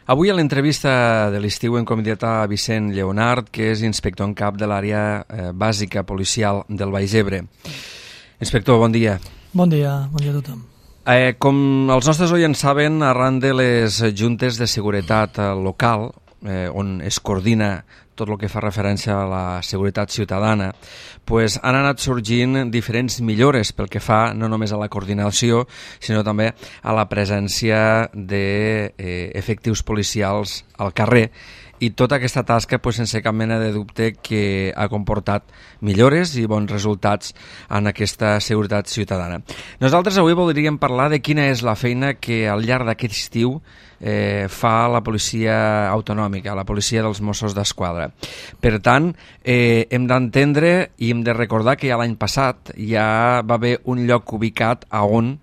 Avui a l'entrevista de l'estiu hem convidat a Vicent Lleonart, que és inspector en cap de l'àrea bàsica policial del Baix Ebre. Inspector, bon dia. Bon dia a tothom. Com els nostres oients saben, arran de les juntes de seguretat local, on es coordina tot el que fa referència a la seguretat ciutadana, pues han anat sorgint diferents millores pel que fa no només a la coordinació, sinó també a la presència d'efectius policials al carrer, i tota aquesta tasca, pues, sense cap mena de dubte, que ha comportat millores i bons resultats en aquesta seguretat ciutadana. Nosaltres avui voldríem parlar de quina és la feina que al llarg d'aquest estiu fa la policia autonòmica, la policia dels Mossos d'Esquadra. Per tant, hem d'entendre i hem de recordar que ja l'any passat ja va haver un lloc ubicat a on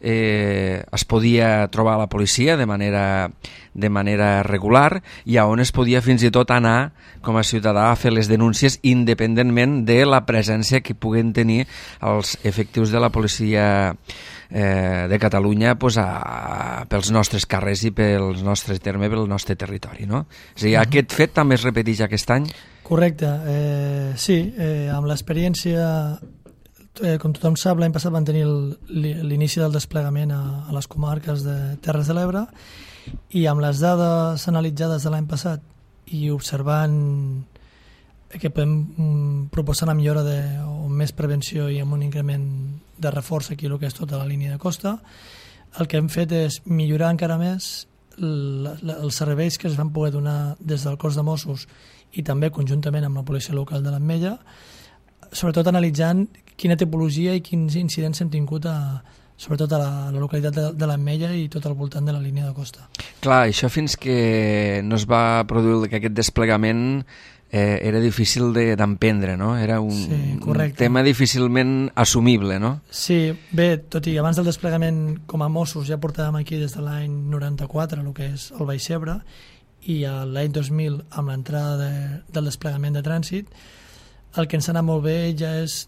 es podia trobar la policia de manera regular i a on es podia fins i tot anar com a ciutadà a fer les denúncies independentment de la presència que puguen tenir els efectius de la policia de Catalunya pels nostres carrers i pels nostres termes, pel nostre territori, no? És a dir, aquest fet també es repeteix aquest any? Correcte, sí, amb l'experiència, com tothom sap, l'any passat van tenir l'inici del desplegament a les comarques de Terres de l'Ebre, i amb les dades analitzades de l'any passat i observant que podem proposar una millora o més prevenció i amb un increment de reforç aquí el que és tota la línia de costa, el que hem fet és millorar encara més els serveis que es van poder donar des del cos de Mossos i també conjuntament amb la policia local de l'Ametlla, sobretot analitzant quina tipologia i quins incidents hem tingut sobretot a la localitat de l'Ametlla i tot al voltant de la línia de costa. Clar, això fins que no es va produir aquest desplegament era difícil d'emprendre, no? Era un tema difícilment assumible, no? Sí, bé, tot i abans del desplegament com a Mossos ja portàvem aquí des de l'any 94 el que és el Baix Ebre, i l'any 2000 amb l'entrada del desplegament de trànsit, el que ens ha anat molt bé ja és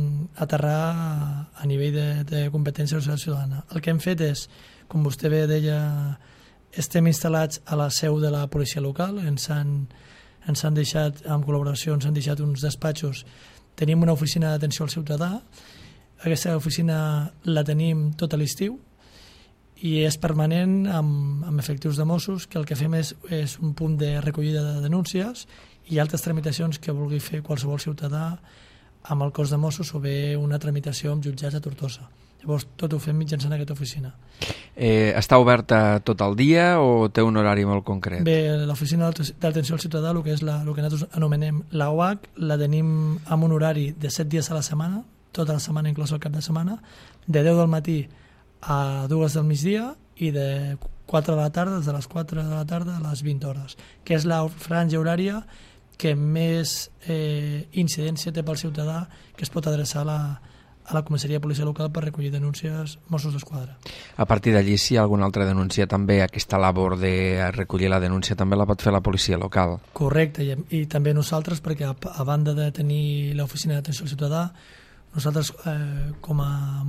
aterrar a nivell de competència de la societat ciutadana. El que hem fet és, com vostè bé deia, estem instal·lats a la seu de la policia local, ens han deixat, en col·laboració, ens han deixat uns despatxos. Tenim una oficina d'atenció al ciutadà, aquesta oficina la tenim tot l'estiu i és permanent amb efectius de Mossos, que el que fem és un punt de recollida de denúncies i altres tramitacions que vulgui fer qualsevol ciutadà amb el cos de Mossos o bé una tramitació amb jutjats a Tortosa. Llavors tot ho fem mitjançant aquesta oficina. Està oberta tot el dia o té un horari molt concret? Bé, l'oficina d'atenció al ciutadà, el que és el que nosaltres anomenem la OAC, la tenim amb un horari de 7 dies a la setmana, tota la setmana inclòs el cap de setmana, de 10 del matí a 2 del migdia i de 4 de la tarda, des de les 4 de la tarda a les 20 hores, que és la franja horària que més incidència té pel ciutadà que es pot adreçar a la comissaria de policia local per recollir denúncies Mossos d'Esquadra. A partir d'allí, si hi ha alguna altra denúncia, també aquesta labor de recollir la denúncia també la pot fer la policia local. Correcte, i també nosaltres, perquè a banda de tenir l'oficina d'atenció al ciutadà, nosaltres com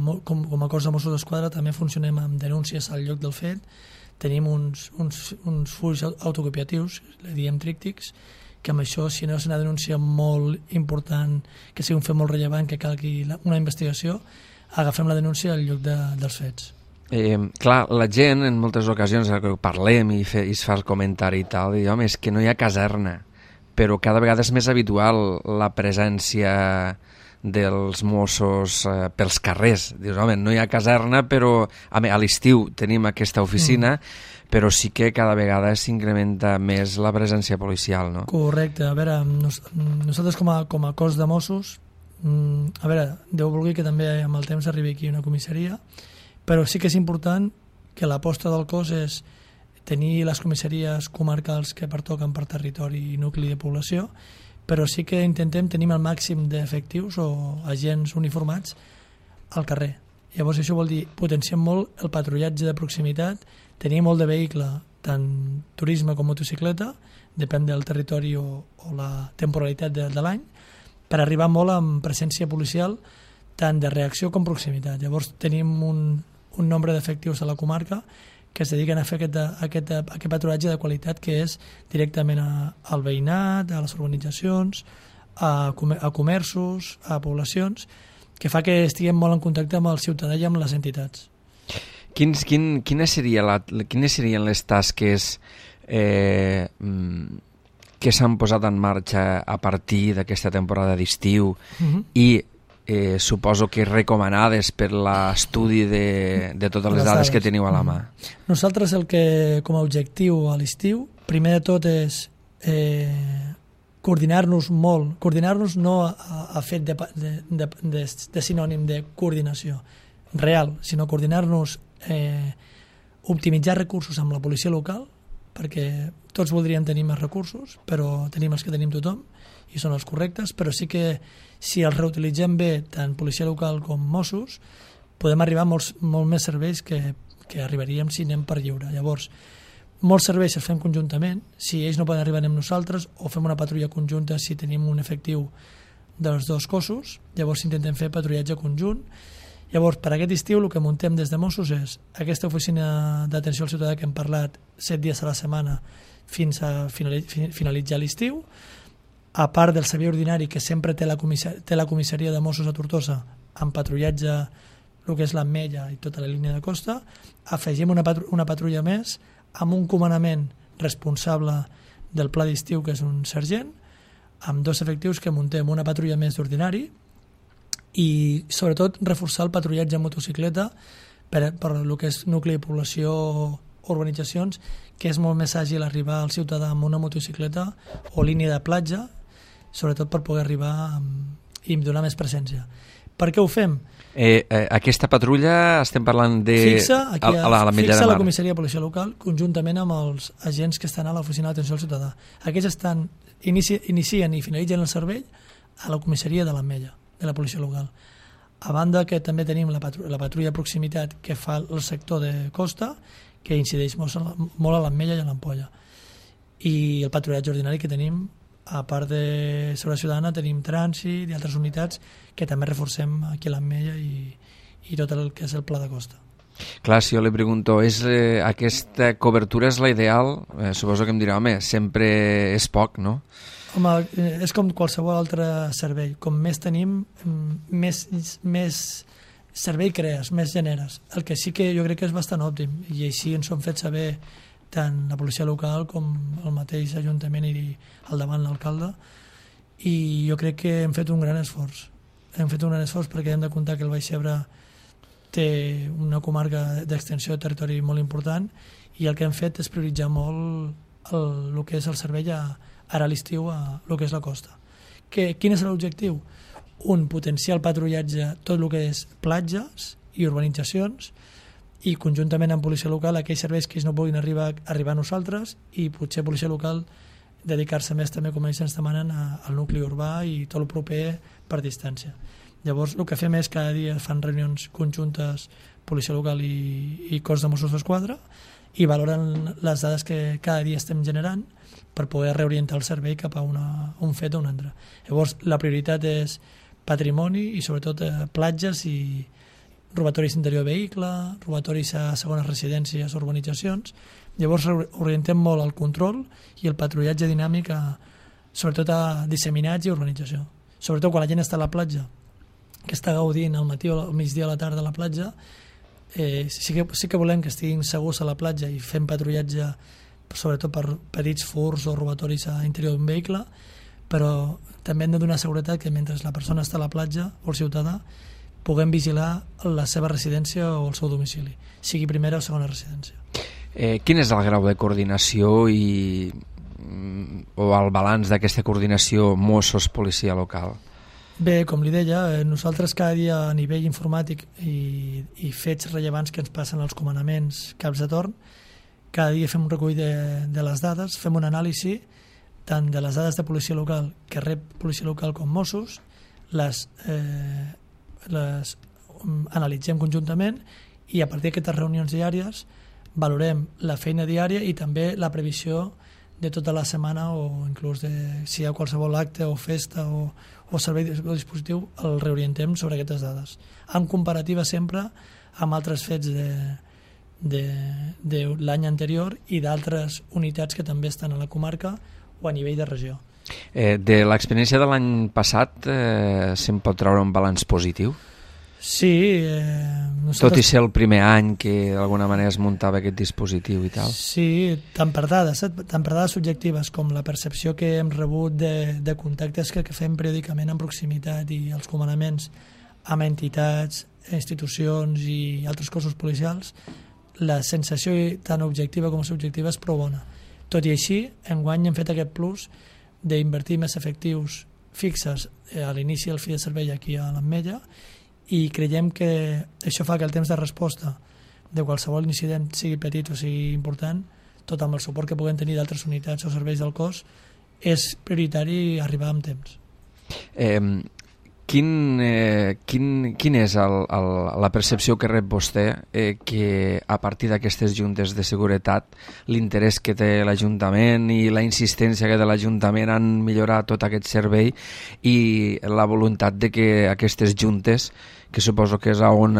a cos de Mossos d'Esquadra també funcionem amb denúncies al lloc del fet. Tenim uns fulls autocopiatius, li diem tríptics, que amb això, si no és una denúncia molt important, que sigui un fet molt rellevant, que calgui una investigació, agafem la denúncia al lloc dels fets. Clar, la gent en moltes ocasions que parlem i es fa el comentari i tal, i home, és que no hi ha caserna, però cada vegada és més habitual la presència dels Mossos pels carrers. Dius, home, no hi ha caserna, però a l'estiu tenim aquesta oficina, però sí que cada vegada s'incrementa més la presència policial, no? Correcte. A veure, nosaltres com a cos de Mossos, a veure, Déu vulgui que també amb el temps arribi aquí una comissaria, però sí que és important que l'aposta del cos és tenir les comissaries comarcals que pertoquen per territori i nucli de població, però sí que intentem tenir el màxim d'efectius o agents uniformats al carrer. Llavors això vol dir potenciar molt el patrullatge de proximitat, tenir molt de vehicle, tant turisme com motocicleta, depèn del territori o la temporalitat de l'any, per arribar molt amb presència policial tant de reacció com proximitat. Llavors tenim un nombre d'efectius a la comarca que es dediquen a fer aquest patrullatge de qualitat, que és directament al veïnat, a les urbanitzacions, a comerços, a poblacions, que fa que estiguem molt en contacte amb el ciutadà i amb les entitats. Quines serien les tasques que s'han posat en marxa a partir d'aquesta temporada d'estiu i suposo que recomanades per l'estudi de totes les dades que teniu a la mà? Nosaltres com a objectiu a l'estiu, primer de tot és coordinar-nos molt, coordinar-nos no a fet de sinònim de coordinació real, sinó coordinar-nos, optimitzar recursos amb la policia local, perquè tots voldríem tenir més recursos, però tenim els que tenim tothom i són els correctes, però sí que si els reutilitzem bé, tant policia local com Mossos, podem arribar a molt més serveis que arribaríem si anem per lliure. Llavors, molts serveis els fem conjuntament, si ells no poden arribar anem nosaltres, o fem una patrulla conjunta si tenim un efectiu dels dos cossos, llavors intentem fer patrullatge conjunt. Llavors, per aquest estiu el que muntem des de Mossos és aquesta oficina d'atenció al ciutadà que hem parlat 7 dies a la setmana fins a finalitzar l'estiu, a part del servei ordinari que sempre té la comissaria de Mossos a Tortosa amb patrullatge el que és l'Ametlla i tota la línia de costa, afegim una patrulla més amb un comandament responsable del pla d'estiu, que és un sergent, amb 2 efectius que muntem una patrulla més d'ordinari i sobretot reforçar el patrullatge en motocicleta per el que és nucli de població, urbanitzacions, que és molt més àgil arribar al ciutadà amb una motocicleta o línia de platja, sobretot per poder arribar i donar més presència. Per què ho fem? Aquesta patrulla estem parlant de... Fixa a l'Ametlla de Mar. La comissaria de policia local conjuntament amb els agents que estan a l'oficina d'atenció al ciutadà. Aquests inicien i finalitzen el servei a la comissaria de l'Ametlla, de la policia local. A banda que també tenim la patrulla de proximitat que fa el sector de costa, que incideix molt a l'Ametlla i a l'Ampolla. I el patrullatge ordinari que tenim, a part de seguretat ciutadana, tenim trànsit i altres unitats que també reforcem aquí a l'Ametlla i tot el que és el pla de costa. Clar, si jo li pregunto, aquesta cobertura és la ideal? Suposo que em dirà, home, sempre és poc, no? Home, és com qualsevol altre servei. Com més tenim, més servei crees, més generes. El que sí que jo crec que és bastant òptim, i així ens ho han fet saber tant la policia local com el mateix ajuntament i al davant l'alcalde, i jo crec que hem fet un gran esforç. Hem fet un gran esforç perquè hem de comptar que el Baix Ebre té una comarca d'extensió de territori molt important i el que hem fet és prioritzar molt el que és el servei ara a l'estiu a el que és la costa. Quin és l'objectiu? Potenciar el patrullatge tot el que és platges i urbanitzacions i conjuntament amb policia local aquells serveis que ells no puguin arribar a nosaltres i potser policia local dedicar-se més també, com ells ens demanen, al nucli urbà i tot el proper per distància. Llavors el que fem és cada dia fan reunions conjuntes policia local i cos de Mossos d'Esquadra i valoren les dades que cada dia estem generant per poder reorientar el servei cap a un fet o un altre. Llavors la prioritat és patrimoni i sobretot platges i robatoris d'interior de vehicle, robatoris a segones residències o urbanitzacions. Llavors orientem molt el control i el patrullatge dinàmic sobretot a disseminats i urbanització. Sobretot quan la gent està a la platja, que està gaudint al matí o al migdia a la tarda a la platja, sí que volem que estiguin segurs a la platja i fem patrullatge sobretot per petits furts o robatoris a interior d'un vehicle, però també hem de donar seguretat que mentre la persona està a la platja o el ciutadà puguem vigilar la seva residència o el seu domicili, sigui primera o segona residència. Quin és el grau de coordinació o el balanç d'aquesta coordinació Mossos-policia local? Bé, com li deia, nosaltres cada dia a nivell informàtic i fets rellevants que ens passen als comandaments caps de torn, cada dia fem un recull de les dades, fem un anàlisi tant de les dades de policia local que rep policia local com Mossos, les analitzem conjuntament i a partir d'aquestes reunions diàries valorem la feina diària i també la previsió de tota la setmana o inclús si hi ha qualsevol acte o festa o servei o dispositiu el reorientem sobre aquestes dades en comparativa sempre amb altres fets de l'any anterior i d'altres unitats que també estan a la comarca o a nivell de regió. De l'experiència de l'any passat se'n pot treure un balanç positiu? Sí. Tot i ser el primer any que d'alguna manera es muntava aquest dispositiu i tal? Sí, tant per dades subjectives com la percepció que hem rebut de contactes que fem periòdicament en proximitat i els comandaments amb entitats, institucions i altres cossos policials, la sensació tant objectiva com subjectiva és prou bona. Tot i així, enguany hem fet aquest plus d'invertir més efectius fixes a l'inici del fi de servei aquí a l'Ametlla, i creiem que això fa que el temps de resposta de qualsevol incident, sigui petit o sigui important, tot amb el suport que puguem tenir d'altres unitats o serveis del cos, és prioritari arribar amb temps. Quin és la percepció que rep vostè que a partir d'aquestes juntes de seguretat, l'interès que té l'Ajuntament i la insistència que té l'Ajuntament en millorar tot aquest servei i la voluntat de que aquestes juntes, que suposo que és on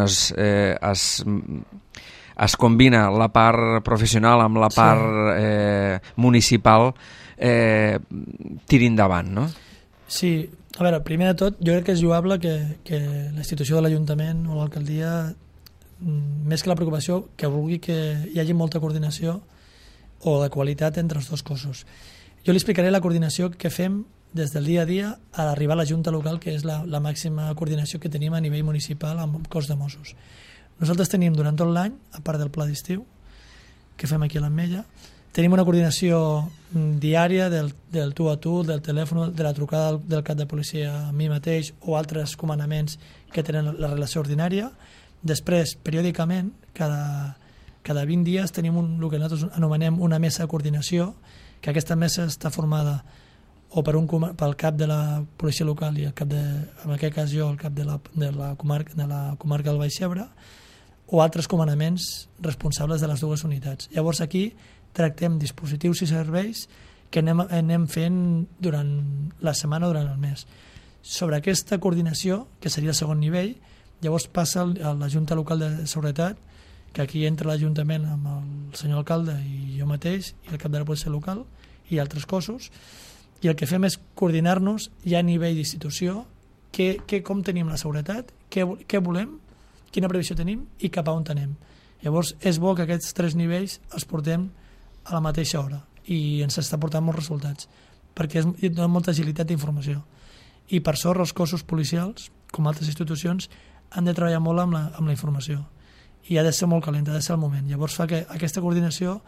es combina la part professional amb la part municipal, tiri endavant, no? Sí, a veure, primer de tot, jo crec que és lloable que la institució de l'Ajuntament o l'alcaldia, més que la preocupació, que vulgui que hi hagi molta coordinació o de qualitat entre els dos cossos. Jo li explicaré la coordinació que fem des del dia a dia a arribar a la Junta Local, que és la màxima coordinació que tenim a nivell municipal amb el cos de Mossos. Nosaltres tenim durant tot l'any, a part del pla d'estiu que fem aquí a l'Ametlla, tenim una coordinació diària del tu a tu, del telèfon, de la trucada del cap de policia a mi mateix o altres comandaments que tenen la relació ordinària. Després, periòdicament, cada 20 dies tenim el que nosaltres anomenem una mesa de coordinació, que aquesta mesa està formada o pel cap de la policia local i el cap en aquest cas jo, el cap de la comarca del Baix Ebre, o altres comandaments responsables de les dues unitats. Llavors aquí tractem dispositius i serveis que anem fent durant la setmana o durant el mes. Sobre aquesta coordinació, que seria el segon nivell, llavors passa a la Junta Local de Seguretat, que aquí entra l'Ajuntament amb el senyor alcalde i jo mateix, i el cap de la policia local i altres cossos, i el que fem és coordinar-nos ja a nivell d'institució, com tenim la seguretat, què volem, quina previsió tenim i cap a on anem. Llavors és bo que aquests tres nivells els portem a la mateixa hora i ens està portant molts resultats perquè dona molta agilitat d'informació i per sort els cossos policials com altres institucions han de treballar molt amb la informació i ha de ser molt calent, ha de ser el moment. Llavors fa que aquesta coordinació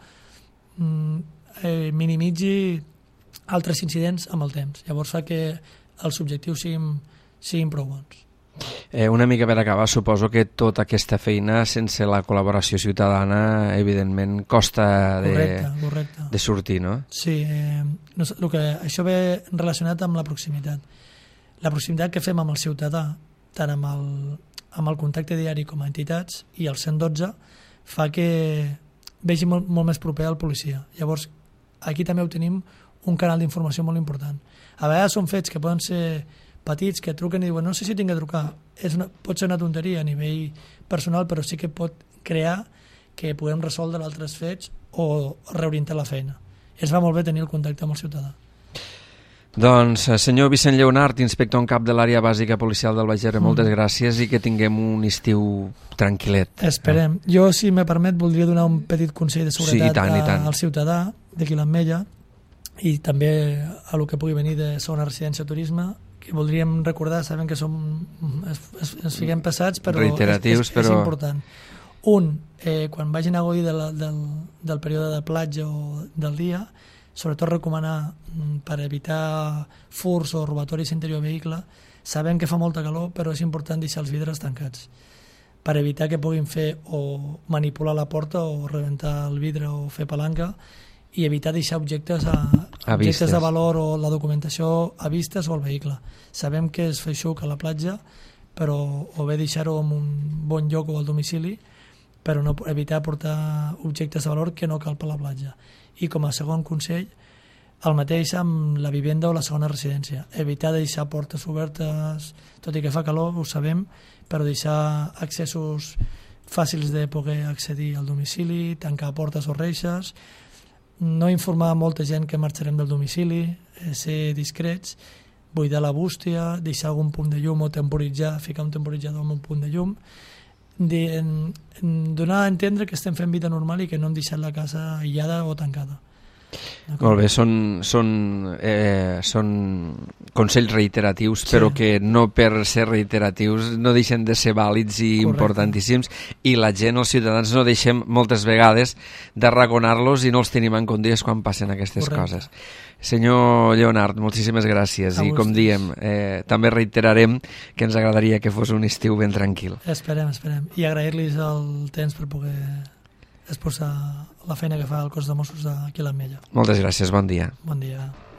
minimitzi altres incidents amb el temps. Llavors fa que els objectius siguin prou bons. Una mica per acabar, suposo que tota aquesta feina sense la col·laboració ciutadana evidentment costa de sortir, no? Sí, això ve relacionat amb la proximitat. La proximitat que fem amb el ciutadà, tant amb el contacte diari com a entitats i el 112, fa que vegi molt més proper al policia. Llavors, aquí també tenim un canal d'informació molt important. A vegades són fets que poden ser petits, que truquen i diuen no sé si tinc que trucar. Pot ser una tonteria a nivell personal, però sí que pot crear que puguem resoldre altres fets o reorientar la feina. Es va molt bé tenir el contacte amb el ciutadà. Doncs, senyor Vicent Lleonart, inspector en cap de l'àrea bàsica policial del Baix Ebre, moltes gràcies i que tinguem un estiu tranquil·let. Esperem. Jo, si me permet, voldria donar un petit consell de seguretat al ciutadà d'aquí l'Ametlla i també a lo que pugui venir de segona residència o turisme, que voldríem recordar, sabem que ens fiquem passats, però reiteratius, és important. Quan vagin a gaudir del període de platja o del dia, sobretot recomanar per evitar furts o robatoris interior vehicle. Sabem que fa molta calor, però és important deixar els vidres tancats per evitar que puguin fer o manipular la porta o rebentar el vidre o fer palanca i evitar deixar objectes de valor o la documentació a vistes o al vehicle. Sabem que es feixuc a la platja, però o bé deixar-ho en un bon lloc o al domicili, però no evitar portar objectes de valor que no cal per la platja. I com a segon consell, el mateix amb la vivenda o la segona residència. Evitar deixar portes obertes, tot i que fa calor, ho sabem, però deixar accessos fàcils de poder accedir al domicili, tancar portes o reixes, no informar molta gent que marxarem del domicili, ser discrets, buidar la bústia, deixar algun punt de llum o temporitzar, ficar un temporitzador en un punt de llum, donar a entendre que estem fent vida normal i que no hem deixat la casa aïllada o tancada. Molt bé, són consells reiteratius, sí, però que no per ser reiteratius no deixen de ser vàlids i importantíssims, i la gent, els ciutadans, no deixem moltes vegades d'arraconar-los i no els tenim en compte quan passen aquestes coses. Senyor Lleonard, moltíssimes gràcies, i com diem, també reiterarem que ens agradaria que fos un estiu ben tranquil. Esperem, i agrair-los el temps per poder exposar la feina que fa el cos de Mossos aquí a l'Ametlla. Moltes gràcies, bon dia. Bon dia.